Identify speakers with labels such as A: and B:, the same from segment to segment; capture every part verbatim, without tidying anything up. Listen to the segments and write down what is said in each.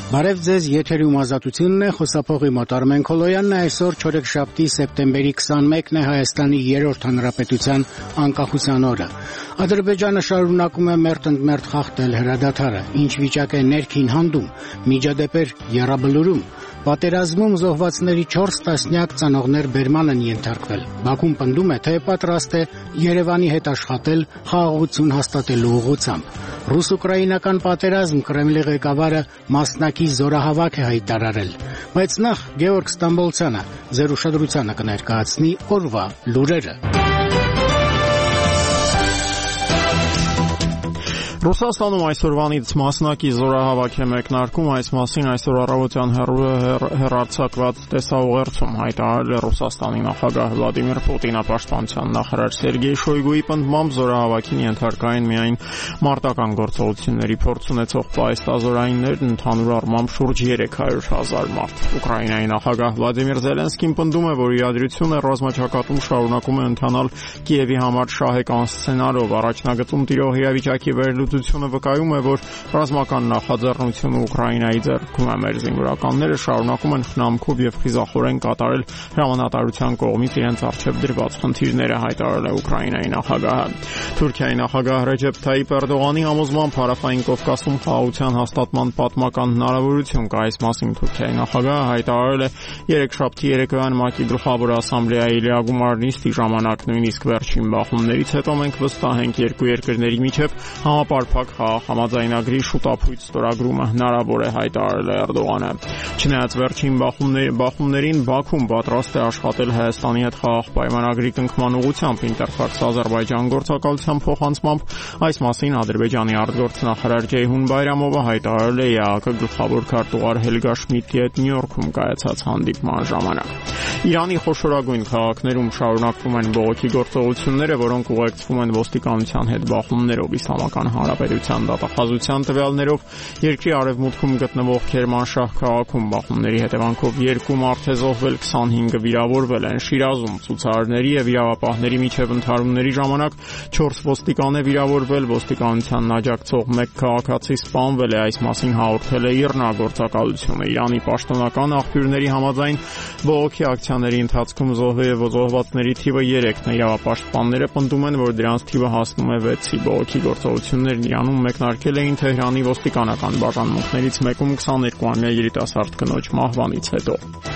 A: Բարև ձեզ, եթերում ազատությունն է, խոսափողի մոտ Արմեն Քոլոյանն է, այսօր չորեքշաբթի սեպտեմբերի քսանմեկն է Հայաստանի երրորդ հանրապետության անկախության օրը։ Ադրբեջանը շարունակում է մերթընդմերթ խախտել հրադադարը, ինչ վիճակ է ներքին հանդում, միջադեպեր եռաբլուրում, պատերազմում զոհվածների չորս տասնյակ ծնողներ բերման են ենթարկվել։ Բաքուն պնդում է, թե պատրաստ է Երևանի հետ աշխատել խաղաղություն հաստատելու ուղղությամբ։ Ռուս-ուկրաինական պատերազմ Կրեմլի ղեկավարը մասնակի զորահավաք է հայտարարել, բայց նախ Գեորգ Ստամբոլցյանը ձեր ուշադրությանը կներկայացնի օրվա լուրերը։
B: Ռուսաստանում այսօրվանից մասնակի զորահավաք է մեկնարկում, այս մասին այսօր առավոտյան հեռարձակված տեսաուղերձում հայտարարել է Ռուսաստանի նախագահ Վլադիմիր Պուտինը։ Պաշտպանության նախարար Սերգեյ Շոյգուի պնդմամբ զորահավաքին ենթարկային միայն մարտական գործողությունների փորձ ունեցող պայստազորայիններն, ընդհանուր առմամբ շուրջ երեք հարյուր հազար մարդ։ Ուկրաինայի նախագահ Վլադիմիր Զելենսկին պնդում է, որ իրադրությունը ռազմաճակատում շարունակում է ընթանալ Կիևի համար շահեկան սցենարով։ Առաջնագծում տիրող իրավիճակի վերլուծությունը վկայում է, որ ռազմական նախաձեռնությունը Ուկրաինայի ձեռքում է։ Մեր զինվորականները շարունակում են խնամքով եւ խիզախորեն կատարել հրամանատարության կողմից իրենց առջեւ դրված խնդիրները, հայտարարել է Ուկրաինայի նախագահը։ Թուրքիայի նախագահ Ռեջեփ Թայիփ Էրդողանի համոզմամբ Հարավային Կովկասում խաղաղության հաստատման պատմական հնարավորություն կա։ Այս մասին Թուրքիայի նախագահը հայտարարել է երեքշաբթի երեկոյան ՄԱԿ-ի գլխավոր ասամբլեայի լիագումար նիստի ժամանակ։ Նույնիսկ վերջին բախումներից հետո մենք վստահ ենք, երկու երկրների միջև համապարփակ խաղաղ համաձայնագրի շուտափույթ ստորագրումը հնարավոր է, հայտարարել է Էրդողանը։ Չնայած վերջին բախումներին Բաքուն պատրաստ է աշխատել Հայաստանի հետ խաղաղ պայմանագրի կնքման ուղղությամբ։ Ինտերֆաքս Ադրբեջան գործակալության փոխանցմամբ այս մասին Ադրբեջանի արտգործնախարար Ջեյհուն Բայրամովը հայտարարել է ԵԱՀԿ գլխավոր քարտուղար Հելգա Շմիդտի հետ Նյու-Յորքում կայացած հանդիպման ժամանակ։ Իրանի խոշորագույն քաղաքներում շարունակվում են բողոքի գործողությունները, որոնք ուղեկցվում են ոստիկանության հետ բախումներով։ Իսլամական Հանրապետության դատախազության տվյալներով երկրի արևմուտքում գտնվող Քերմանշահ քաղաքում բախումների հետևանքով երկու մարդ է զոհվել, քսանհինգը վիրավորվել են։ Շիրազում ցուցարարների եւ իրավապահների միջև ընդհարումների ժամանակ չորս ոստիկան է վիրավորվել, ոստիկանությանն աջակցող մեկ քաղաքացի սպանվել է, այս մասին հաղորդել է ԻՌՆԱ գործակալությունը։ Իրանի պաշտոնական աղբյուրների համաձայն բողոքի ակցիաների ընթացքում զոհվել եւ զոհվածների թիվը երեքն է։ Իրավապաշտպանները պնդում են, որ դրանց թիվը հասնում է վեցի։ Բողոքի գործողություններն Իրանում մեկնարկել էին Թեհրանի ոստիկանական բաժանմունքներից մեկում քսաներկուամյա երիտասարդ կնոջ մահվանից հետո։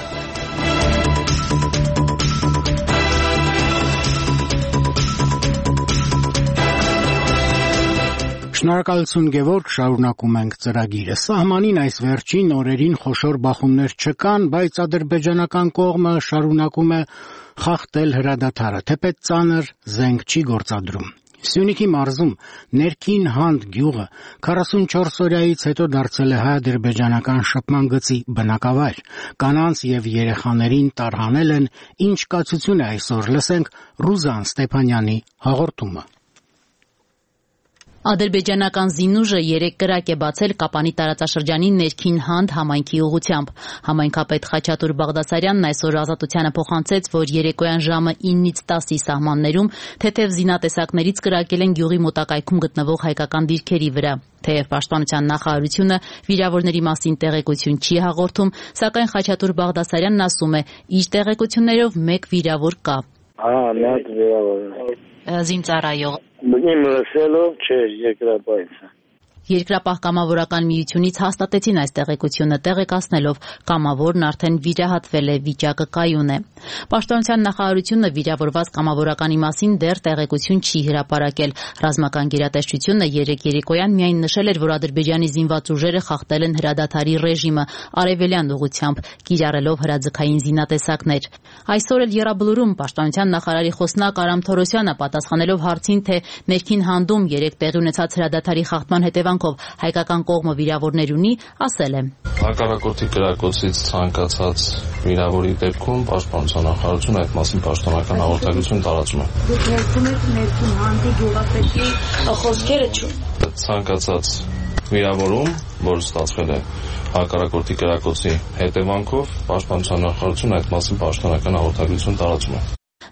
A: Շնորհակալություն Գևորգ, շարունակում ենք ծրագիրը։ Սահմանին այս վերջին օրերին խոշոր բախումներ չկան, բայց ադրբեջանական կողմը շարունակում է խախտել հրադադարը, թեպետ ծանր զենք չի գործադրում։ Սյունիքի մարզում ներքին Հանդ գյուղը քառասունչորս օրյայից հետո դարձել է հայ-ադրբեջանական շփման գծի բնակավայր։ Կանանց եւ երեխաներին տարհանել են, ինչ կացություն է այսօր, լսենք Ռուզան Ստեփանյանի հաղորդումը։
C: Ադրբեջանական զինուժը երեք կրակ է բացել Կապանի տարածաշրջանի ներքին Հանդ համայնքի ուղղությամբ։ Համայնքապետ Խաչատուր Բաղդասարյանն այսօր Ազատությանը փոխանցեց, որ երեկոյան ժամը իննից տասի սահմաններում թեթև զինատեսակներից կրակել են գյուղի մոտակայքում գտնվող հայկական դիրքերի վրա։ Թեև պաշտպանության նախարարությունը վիրավորների մասին տեղեկություն չի հաղորդում, սակայն Խաչատուր Բաղդասարյանն ասում է, իր տեղեկություններով մեկ վիրավոր կա։
D: Ահա, մեկ վիրավոր։
C: Զինծառայող։
D: Իմ լսելով չէ, երկրապահից։
C: Երկրապահ կամավորական միությունից հաստատեցին այս տեղեկությունը, տեղեկացնելով կամավորն արդեն վիրահատվել է, վիճակը կայուն է։ Պաշտպանության նախարարությունը վիրավորված կամավորականի մասին դեռ տեղեկություն չի հրապարակել։ Ռազմական գերատեսչությունը երեկ երեկոյան միայն նշել էր, որ Ադրբեջանի զինված ուժերը խախտել են հրադադարի ռեժիմը արևելյան ուղղությամբ, կիրառելով հրաձգային զինատեսակներ։ Այսօր էլ Եռաբլուրում պաշտպանության նախարարի խոսնակ Արամ Թորոսյանը պատասխանելով հարցին, թե ներքին Հանդում երեկ տեղի ունեցած հրադադարի խախտման հետևանքով հայկական կողմը վիրավորներ ունի, ասել է.
E: Հակառակորդի կրակոցից ցանկացած վիրավորի դեպքում պաշտպանության նախարարությունը այդ մասին պաշտոնական հաղորդագրություն տարածում է։
F: Դուք ներկում եք ներքին Հանդի գյուղապետի խոսքերը չու։
E: Ցանկացած վիրավորում, որ ստացվել է հակառակորդի կրակոցի հետևանքով, պաշտպանության նախարարությունը այդ մասին պաշտոնական հաղորդագրություն տարածում է։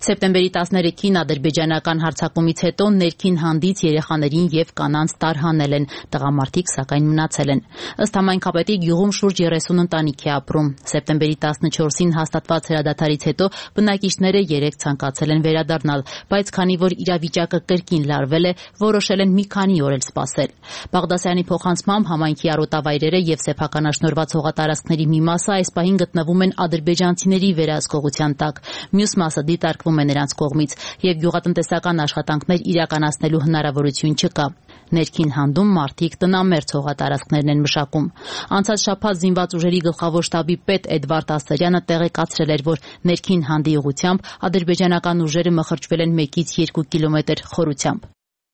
C: Սեպտեմբերի տասներեքին ադրբեջանական հարձակումից հետո ներքին հանդից երեխաներին եւ կանանց տարհանել են, տղամարդիկ սակայն մնացել են։ Ըստ համայնքապետի գյուղում շուրջ երեսուն ընտանիք է ապրում։ Սեպտեմբերի տասնչորսին հաստատված հրադադարից հետո բնակիչները երեք ցանկացել են վերադառնալ, բայց քանի որ իրավիճակը կրկին լարվել է, որոշել են մի քանի օր էլ սպասել։ Բաղդասարյանի փոխանցմամբ համայնքի արոտավայրերը եւ սեփականաշնորհված հողատարածքների մի մասը այս պահին գտնվում են ադրբեջանցիների վերահսկողության տակ, մյուս մասը դիտարկվում է նրանց կողմից եւ գյուղատնտեսական աշխատանքներ իրականացնելու հնարավորություն չկա։ Ներքին հանդում մարդիկ տնամերձ հողատարածքներն են մշակում։ Անցած շաբաթ զինված ուժերի գլխավոր շտաբի պետ Էդվարդ Ասարյանը տեղեկացրել էր, որ ներքին հանդի ուղղությամբ ադրբեջանական ուժերը մխրճվել են մեկից երկու կիլոմետր խորությամբ։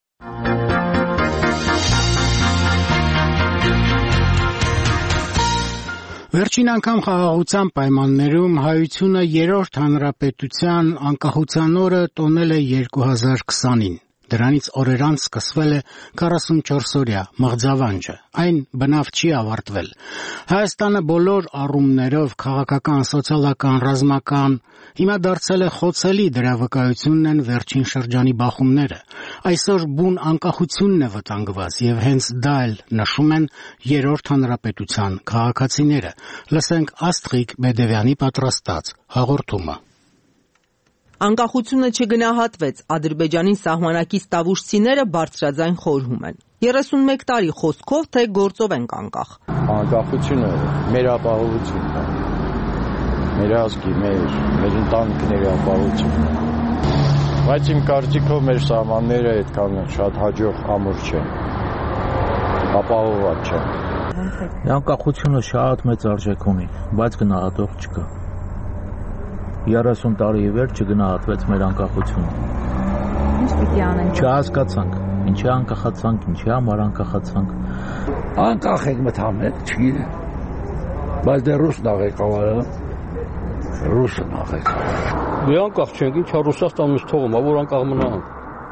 A: Վերջին անգամ խաղաղության պայմաններում հայությունը երրորդ հանրապետության անկախության օրը տոնել է երկու հազար քսանին։ Դրանից օրեր անց սկսվել է քառասունչորսօրյա մղձավանջը։ Այն բնավ չի ավարտվել։ Հայաստանը բոլոր առումներով քաղաքական, սոցիալական, ռազմական հիմա դարձել է խոցելի, դրա վկայությունն են վերջին շրջանի բախումները։ Այսօր բուն անկախությունն է վտանգված եւ հենց դա էլ նշում են երրորդ հանրապետության քաղաքացիները։ Լսենք Աստղիկ Բեդևյանի պատրաստած հաղորդումը։
G: Անկախությունը չգնահատվեց, Ադրբեջանի սահմանակից տավուշցիները բարձրաձայն խորհում են։ երեսունմեկ տարի խոսքով, թե գործով ենք անկախ։
H: Անկախությունը մեր ապահովությունն է, մեր ազգի, մեր, մեր ընտանիքների ապահովությունն է։ Բայց իմ կարծիքով մեր սահմանները այդքան շատ հաջող ամուր չեն, ապահովված չեն։
I: Անկախությունը շատ մեծ արժեք ունի, բայց գնահատող չկա։ երեսուն տարի ի վեր չգնահատվեց մեր անկախությունը։
F: Ինչ պիտի անենք։
I: Չհասկացանք, ինչի անկախացանք, ինչի համար անկախացանք։
J: Անկախ ենք մտամետ, չգիտեմ։ Բայց դե ռուսն ա ղեկավարը, ռուսն ա ղեկավարը։
K: Դե անկախ չենք, ինչա Ռուսաստանից թողում, ա որ անկախ մնանք։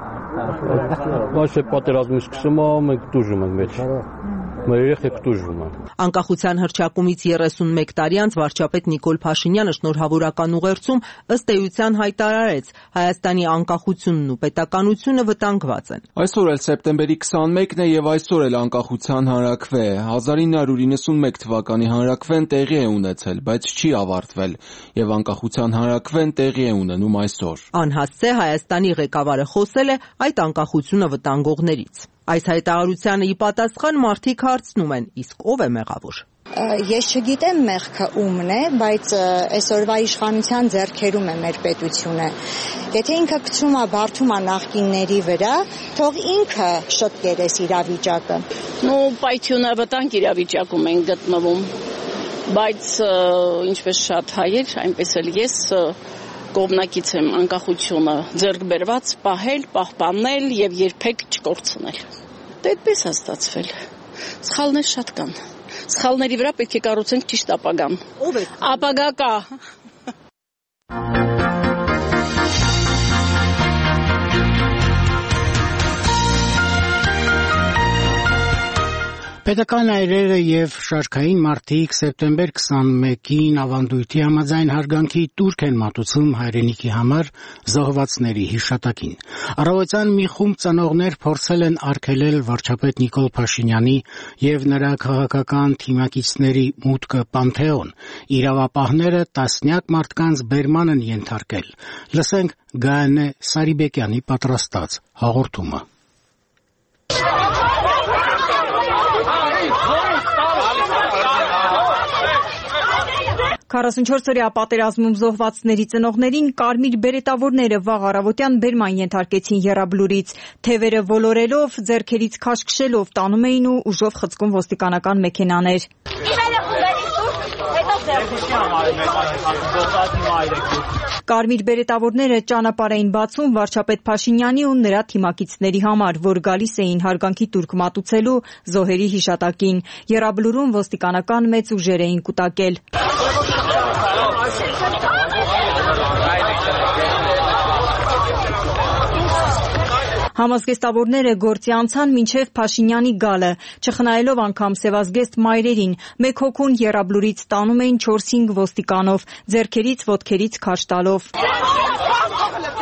K: Բայց է պատերազմի սկսում ա, մենք դուժում ենք մեջ։ Մեր երեխեք դուժվում են։
G: Անկախության հռչակումից երեսունմեկ տարի անց վարչապետ Նիկոլ Փաշինյանը շնորհավորական ուղերձում ըստ էության հայտարարեց Հայաստանի անկախությունն ու պետականությունը վտանգված են։
L: Այսօր էլ սեպտեմբերի քսանմեկն է եւ այսօր էլ անկախության հանրաքվե է։ հազար ինը հարյուր իննսունմեկ թվականի հանրաքվեն տեղի է ունեցել, բայց չի ավարտվել եւ անկախության հանրաքվեն տեղի է ունենում այսօր։
G: Անհասցե Հայաստանի ղեկավարը խոսել է այդ անկախությունը վտանգողներից։ Այս հայտարարությանը ի պատասխան մարդիկ հարցնում են, իսկ ով է մեղավոր։
M: Ես չգիտեմ մեղքը ումն է, բայց այսօրվա իշխանության ձեռքերում է մեր պետությունը։ Եթե ինքը գցում է բարդում է նախկինների վրա, թող ինքը շտկեր այս իրավիճակը։
N: Ну, պայթյունը վտանգ իրավիճակում են գտնվում, բայց ինչպես շատ հայեր, այնպես էլ ես կողմնակից եմ անկախությունը ձեռք բերված, պահել, պահպանել եւ երբեք չկորցնել։ Դե այդպես է ստացվել։ Սխալներ շատ կան։ Սխալների վրա պետք է կառուցենք ճիշտ ապագան։
G: Ո՞վ է։
N: Ապագա կա։
A: Պետական այրերը եւ շարքային մարդիկ սեպտեմբեր քսանմեկին ավանդույթի համաձայն հարգանքի տուրք են մատուցում հայրենիքի համար զոհվածների հիշատակին։ Առավոտյան մի խումբ ծնողներ փորձել են արգելել վարչապետ Նիկոլ Փաշինյանի եւ նրա քաղաքական թիմակիցների մուտքը Պանթեոն։ Իրավապահները տասնյակ մարդկանց բերման են ենթարկել։ Լսենք Գայանե Սարիբեկյանի պատրաստած հաղորդումը։
F: քառասունչորս-օրյա պատերազմում զոհվածների ծնողներին կարմիր բերետավորները վաղ առավոտյան բերման ենթարկեցին եռաբլուրից։ Թևերը ոլորելով, ձեռքերից քաշքշելով տանում էին ու ուժով խցկում ոստիկանական մեքենաներ։ Կարմիր բերետավորները ճանապարհ էին բացում վարչապետ Փաշինյանի ու նրա թիմակիցների համար, որ գալիս էին հարգանքի տուրք մատուցելու զոհերի հիշատակին։ Եռաբլուրում ոստիկանական մեծ ուժեր էին կուտակել։ Համազգեստավորները գործի անցան մինչև Փաշինյանի գալը, չխնայելով անգամ սևազգեստ մայրերին, մեկ հոգուն եռաբլուրից տանում էին չորս-հինգ ոստիկանով, ձեռքերից ոտքերից քաշ տալով։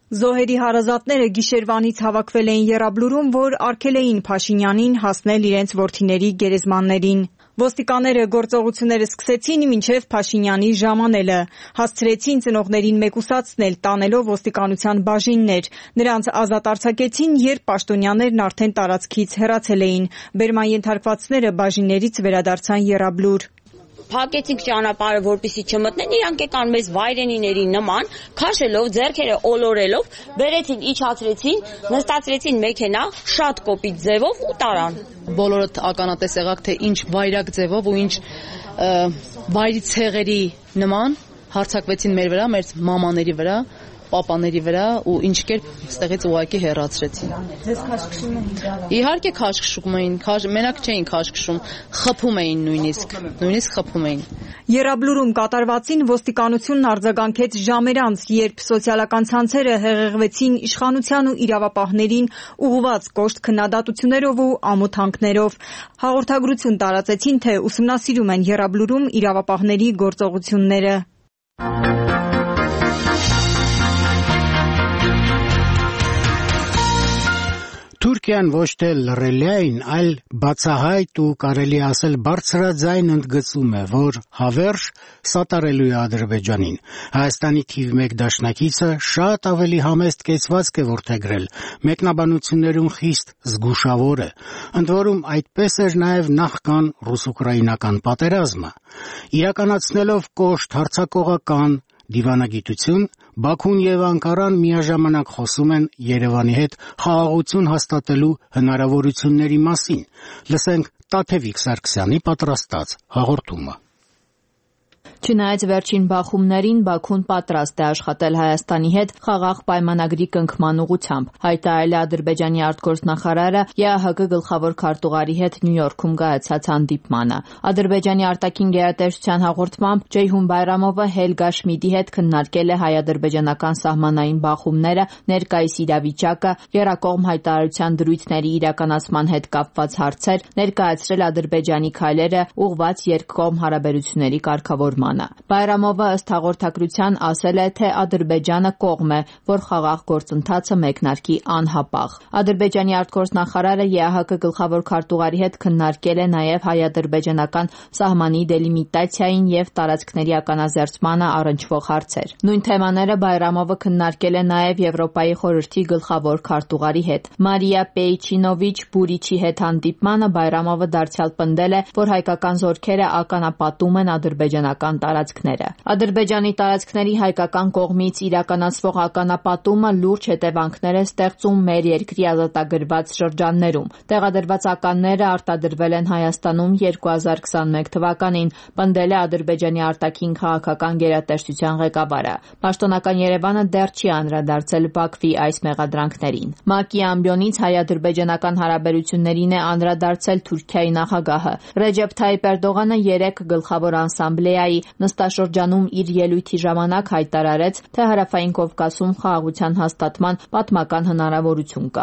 F: Զոհերի հարազատները գիշերվանից հավաքվել էին եռաբլուրում, որ արգել էին Փաշինյանին հասնել իրենց որդիների գերեզմաններին։ Ոստիկանները գործողությունները սկսեցին մինչև Փաշինյանի ժամանելը, հասցրեցին ծնողներին մեկուսացնել, տանելով ոստիկանության բաժիններ։ Նրանց ազատ արձակեցին, երբ պաշտոնյաներն արդեն տարածքից հեռացել էին։ Բերման ենթարկվածները բաժիններից վերադարձան եռաբլուր։
O: Փակեցինք ճանապարհը, որպեսզի չմտնեն, իրանք եկան մեզ վայրենիների նման, քաշելով, ձեռքերը օլորելով, բերեցին, իջացրեցին, նստացրեցին մեքենա, շատ կոպիտ ձևով ու տարան։
P: Բոլորը ականատես եղաք, թե ինչ վայրակ ձևով ու ինչ վայրի ցեղերի նման հարձակվեցին մեր վրա, մեր մամաների վրա, պապաների վրա ու ինչ կերպ ստեղից ուղակի հեռացրեցին։
F: Ձեզ քաշքշում էին։
P: Իհարկե քաշքշում էին, մենակ չէին քաշքշում, խփում էին նույնիսկ, նույնիսկ խփում էին։
F: Եռաբլուրում կատարվածին ոստիկանությունն արձագանքեց ժամեր անց, երբ սոցիալական ցանցերը հեղեղվեցին իշխանության ու իրավապահներին ուղղված կոշտ քննադատություններով ու ամոթանքներով։ Հաղորդագրություն տարածեցին, թե ուսումնասիրում են եռաբլուրում իրավապահների գործողությունները։
A: Թուրքիան ոչ թե լռելիային, այլ բացահայտ ու կարելի ասել բարձրաձայն ընդգծում է, որ հավերժ սատարելու է Ադրբեջանին։ Հայաստանի թիվ մեկ դաշնակիցը շատ ավելի համեստ կեցվածք է որդեգրել, մեկնաբանություններում խիստ զգուշավոր է։ Ընդ որում այդպես էր նաև նախքան ռուս-ուկրաինական պատերազմը։ Իրականացնելով կոշտ հարձակողական դիվանագիտություն, Բաքուն եւ Անկարան միաժամանակ խոսում են Երևանի հետ խաղաղություն հաստատելու հնարավորությունների մասին։ Լսենք Տաթևիկ Սարգսյանի պատրաստած հաղորդումը։
C: Չնայած վերջին բախումներին Բաքուն պատրաստ է աշխատել Հայաստանի հետ խաղաղ պայմանագրի կնքման ուղղությամբ, հայտարարել է Ադրբեջանի արտգործնախարարը ԵԱՀԿ գլխավոր քարտուղարի հետ Նյու Յորքում կայացած հանդիպմանը։ Ադրբեջանի արտաքին գերատեսչության հաղորդմամբ Ջեյհուն Բայրամովը Հելգա Շմիդի հետ քննարկել է հայ-ադրբեջանական սահմանային բախումները, ներկայիս իրավիճակը, եռակողմ հայտարարության դրույթների իրականացման հետ կապված հարցեր, ներկայացրել Ադրբեջանի քայլերը ուղղված երկկողմ հարաբերությունների կարգավորման։ Բայրամովը ըստ հաղորդագրության ասել է, թե Ադրբեջանը կողմ է, որ խաղաղ գործընթացը մեկնարկի անհապաղ։ Ադրբեջանի արտգործնախարարը ԵԱՀԿ գլխավոր քարտուղարի հետ քննարկել է նաև հայ-ադրբեջանական սահմանի դելիմիտացիային եւ տարածքների ականազերծմանը առնչվող հարցեր։ Նույն թեմաները Բայրամովը քննարկել է նաև Եվրոպայի խորհրդի գլխավոր քարտուղարի հետ։ Մարիա Պեյչինովիչ Բուրիչի հետ հանդիպմանը Բայրամովը դարձյալ պնդել է, որ հայկական զորքերը ականապատում են ադրբեջանական տարածքները։ Ադրբեջանի տարածքների հայկական կողմից իրականացվող ականապատումը լուրջ հետևանքներ է ստեղծում մեր երկրի ազատագրված շրջաններում։ Տեղադրված ականները արտադրվել են Հայաստանում երկու հազար քսաներկու թվականին, պնդել է Ադրբեջանի արտաքին քաղաքական գերատեսչության ղեկավարը։ Պաշտոնական Երևանը դեռ չի անդրադարձել Բաքվի այս մեղադրանքներին։ ՄԱԿ-ի ամբիոնից հայ-ադրբեջանական հարաբերություններին է անդրադարձել Թուրքիայի նախագահը։ Ռեջեփ Թայիպ Էրդողանը երեք գլխավոր ասամբլեայի նստաշրջանում իր ելույթի ժամանակ հայտարարեց, թե Հարավային Կովկասում խաղաղության հաստատման պատմական հնարավորություն կա։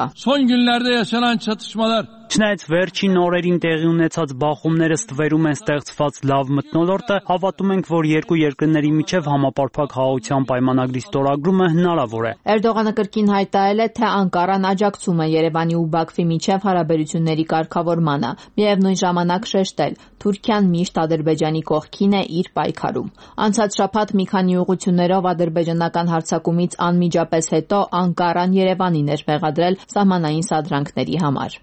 Q: Չնայած վերջին օրերին տեղի ունեցած բախումները ստվերում են ստեղծված լավ մթնոլորտը, հավատում ենք, որ երկու երկրների միջև համապարփակ խաղաղության պայմանագրի ստորագրումը հնարավոր է։
C: Էրդողանը կրկին հայտարարել է, թե Անկարան աջակցում է Երևանի ու Բաքվի միջև հարաբերությունների կարգավորմանը, միևնույն ժամանակ շեշտել, Թուրքիան միշտ Ադրբեջանի կողքին է իր պայքարում։ Անցած շաբաթ մի քանի ուղղություններով ադրբեջանական հարձակումից անմիջապես հետո Անկարան Երևանին էր մեղադրել սահմանային սադրանքների համար։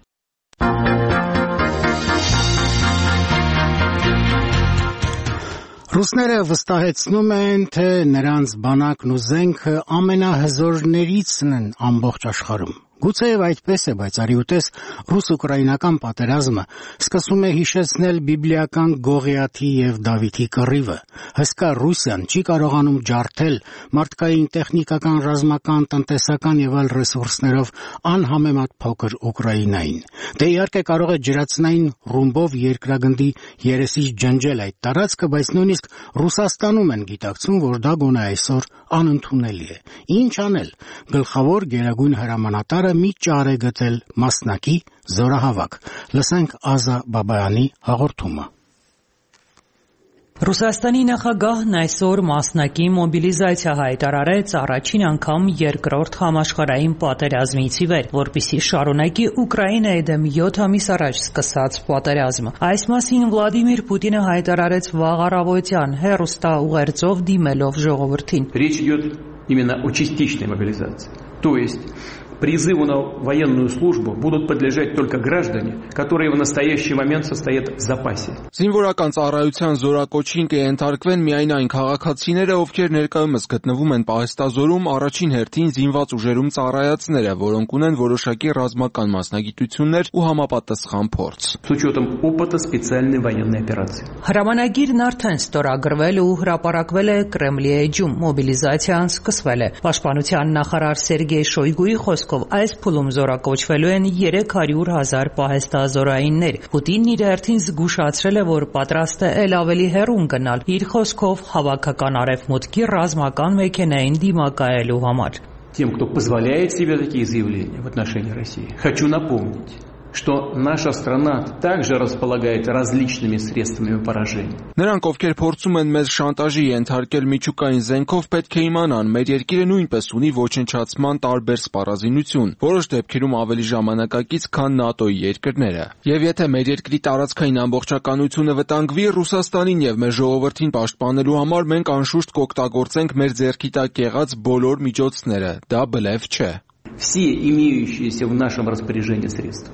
A: Ռուսները վստահեցնում են, թե նրանց բանակն ու զենքը ամենահզորներիցն են ամբողջ աշխարհում։ Գուցեև այդպես է, բայց արի ուտես ռուս-ուկրաինական պատերազմը սկսում է հիշեցնել բիբլիական Գողիաթի եւ Դավիթի կռիվը։ Հսկա Ռուսիան չի կարողանում ջարդել մարդկային, տեխնիկական, ռազմական, տնտեսական եւ այլ ռեսուրսներով անհամեմատ փոքր Ուկրաինային։ Դե իհարկե կարող է ջրածնային ռումբով երկրագնդի երեսից ջնջել այդ տարածքը, բայց նույնիսկ Ռուսաստանում են գիտակցում, որ դա գոնե այսօր անընդունելի է։ Ինչ անել։ Գլխավոր գերագույն հրամանատարը մի ճար է գտել մասնակի զորահավաք։ Լսենք Ազա Բաբայանի հաղորդումը։
R: Ռուսաստանի նախագահն այսօր մասնակի մոբիլիզացիա հայտարարեց առաջին անգամ երկրորդ համաշխարհային պատերազմից ի վեր, որպեսզի շարունակի Ուկրաինայի դեմ յոթ ամիս առաջ սկսած պատերազմը։ Այս մասին Վլադիմիր Պուտինը հայտարարեց վաղ առավոտյան հեռուստաուղերձով դիմելով ժողովրդին։
S: Речь идет именно о частичной мобилизации. То есть призыву на военную службу будут подлежать только граждане, которые в настоящий момент состоят в запасе.
L: Զինվորական ծառայության զորակոչին կենթարկվեն միայն այն քաղաքացիները, ովքեր ներկայումս գտնվում են պահեստազորում, առաջին հերթին զինված ուժերում ծառայածները, որոնք ունեն որոշակի ռազմական մասնագիտություններ ու համապատասխան փորձ։
S: С учетом опыта специальной военной операции.
R: Հրամանագիրն արդեն ստորագրվել ու հրապարակվել է Կրեմլի էջում, մոբիլիզացիան սկսվել է։ Պաշտպանության նախարար Սերգեյ Շոյգուի խոսքով այս փուլում զորակոչվելու են երեք հարյուր հազար պահեստազորայիններ։ Պուտինն իր հերթին զգուշացրել է, որ պատրաստ է ել ավելի հեռուն գնալ, իր խոսքով հավաքական արևմուտքի ռազմական մեքենային դիմակայելու համար։
S: Тем, кто позволяет себе такие заявления в отношении России, хочу напомнить, что наша страна также располагает различными средствами поражения.
L: Նրանք, ովքեր փորձում են մեզ շանտաժի ենթարկել միջուկային զենքով, պետք է իմանան, մեր երկիրը նույնպես ունի ոչնչացման տարբեր սպառազինություն, որոշ դեպքերում ավելի ժամանակակից, քան ՆԱՏՕ-ի երկրները։ Եվ եթե մեր երկրի տարածքային ամբողջականությունը վտանգվի, Ռուսաստանին եւ մեր ժողովրդին պաշտպանելու համար մենք անշուշտ կօգտագործենք մեր ձեռքի տակ եղած բոլոր միջոցները։ Դա բլեֆ չէ։
S: Все имеющиеся в нашем распоряжении средства.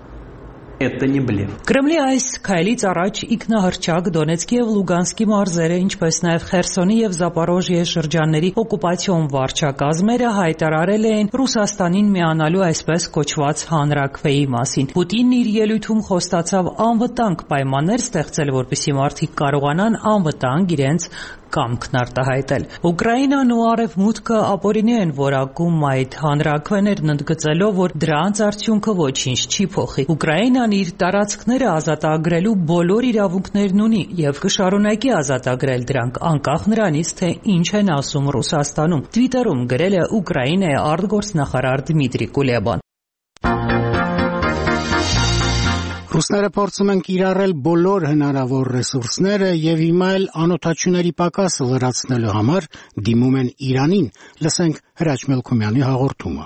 S: Это не блеф.
R: Կրեմլի այս քայլից առաջ ինքնահռչակ Դոնեցկի եւ Լուգանսկի մարզերը, ինչպես նաեւ Խերսոնի եւ Զապորոժիե շրջանների օկուպացիոն վարչակազմերը հայտարարել էին Ռուսաստանին միանալու այսպես կոչված հանրաքվեի մասին։ Պուտինն իր ելույթում խոստացավ անվտանգ պայմաններ ստեղծել, որպեսզի մարդիկ կարողանան անվտանգ իրենց կամքն արտահայտել։ Ուկրաինան ու Արևմուտքը ապօրինի են որակում այդ հանրաքվեներն, ընդգծելով, որ դրանց արդյունքը ոչինչ չի փոխի։ Ուկրաինան իր տարածքները ազատագրելու բոլոր իրավունքներն ունի եւ կշարունակի ազատագրել դրանք, անկախ նրանից, թե ինչ են ասում Ռուսաստանում։ Թվիտերում գրել է Ուկրաինայի արտգործնախարար Դմիտրի Կուլեբան։
A: Ռուսները փորձում են կիրառել բոլոր հնարավոր ռեսուրսները եւ հիմա էլ անօթաչուների պակասը լրացնելու համար դիմում են Իրանին։ Լսենք Հրաչ Մելքումյանի հաղորդումը։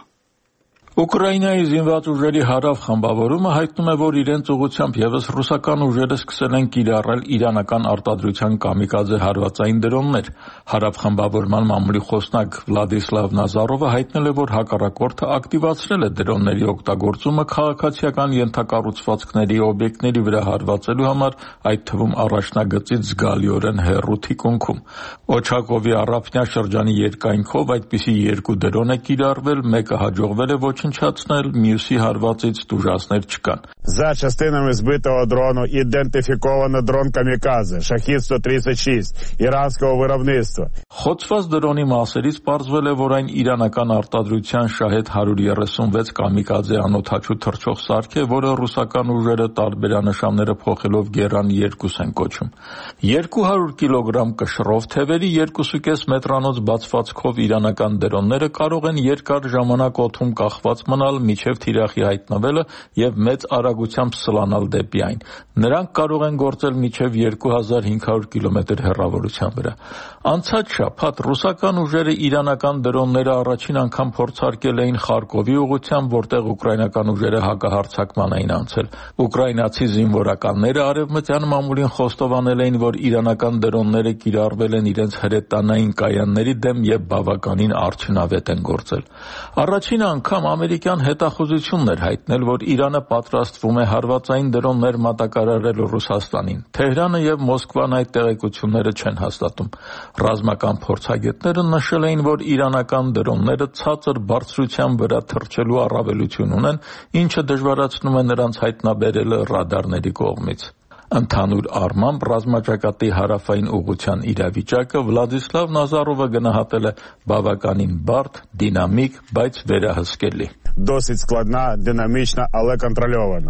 T: Ուկրաինայի զինված ուժերի հարավ խմբավորումը հայտնում է, որ իրենց ուղղությամբ եւս ռուսական ուժերը սկսել են կիրառել իրանական արտադրության կամիկաձե հարվածային դրոններ։ Հարավ խմբավորման մամուլի խոսնակ Վլադիսլավ Նազարովը հայտնել է, որ հակառակորդը ակտիվացրել է դրոնների օգտագործումը քաղաքացիական ենթակառուցվածքների օբյեկտների վրա հարվածելու համար, այդ թվում առաջնագծից զգալիորեն հեռու թիկունքում։ Օչակովի առափնյա շրջանի երկայնքով այդպիսի երկու դրոն է կիրառվել, մեկը հաջողվել է ոչնչացնել, մյուսի հարվածից տուժածներ չկան։
U: За частинами збитого дрону ідентифіковано дрон «Камікадзе» «Шахід сто тридцять шість» իրանского виробництва։
T: Խոցված դրոնի մասերից պարզվել է, որ այն իրանական արտադրության Շահեդ հարյուր երեսունվեց կամիկադզե անօթաչու թռչող սարք է, որը ռուսական ուժերը տարբերանշանները փոխելով Գերան երկուս են կոչում։ երկու հարյուր կիլոգրամ կշռով թևերի երկուսուկես մետրանոց բացվածքով իրանական դրոնները կարող են երկար ժամանակ օդում կախված մնալ մինչև թիրախի հայտնվելը եւ մեծ արագությամբ սլանալ դեպի այն։ Նրանք կարող են գործել մինչև երկու հազար հինգ հարյուր կիլոմետր հեռավորության վրա։ Անցած շաբաթ ռուսական ուժերը իրանական դրոնները առաջին անգամ փորձարկել էին Խարկովի ուղղությամբ, որտեղ ուկրաինական ուժերը հակահարձակման էին անցել։ Ուկրաինացի զինվորականները արևմտյան մամուլին խոստովանել էին, որ իրանական դրոնները կիրառվել են իրենց հրետանային կայանների դեմ եւ բավականին արդյունավետ են գործել։ Առաջին անգամ ամերիկյան հետախուզությունն էր հայտնել, որ Իրանը պատրաստվում է հարվածային դրոններ մատակարարել Ռուսաստանին։ Թեհրանը եւ Մոսկվան այդ տեղեկությունները չեն հաստատում։ Ռազմական փորձագետները նշել էին, որ իրանական դրոնները ցածր բարձրության վրա թռչելու առավելություն ունեն, ինչը դժվարացնում է նրանց հայտնաբերելը ռադարների կողմից։ Ընդհանուր առմամբ ռազմաճակատի հարավային ուղղության իրավիճակը Վլադիսլավ Նազարովը գնահատել է բավականին բարդ, դինամիկ, բայց վերահսկելի։
U: Досить складна, динамічна, але контрольована։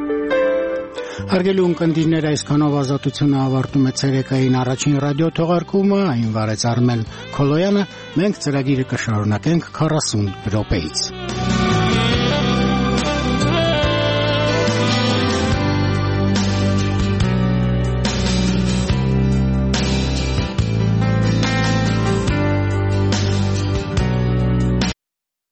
A: Հարգելի ունկնդիրներ, այսքանով ազատությունը ավարտում է ցերեկային առաջին ռադիո թողարկումը, այն վարեց Արմեն Քոլոյանը, մենք ծրագիրը կշարունակենք քառասուն րոպեից։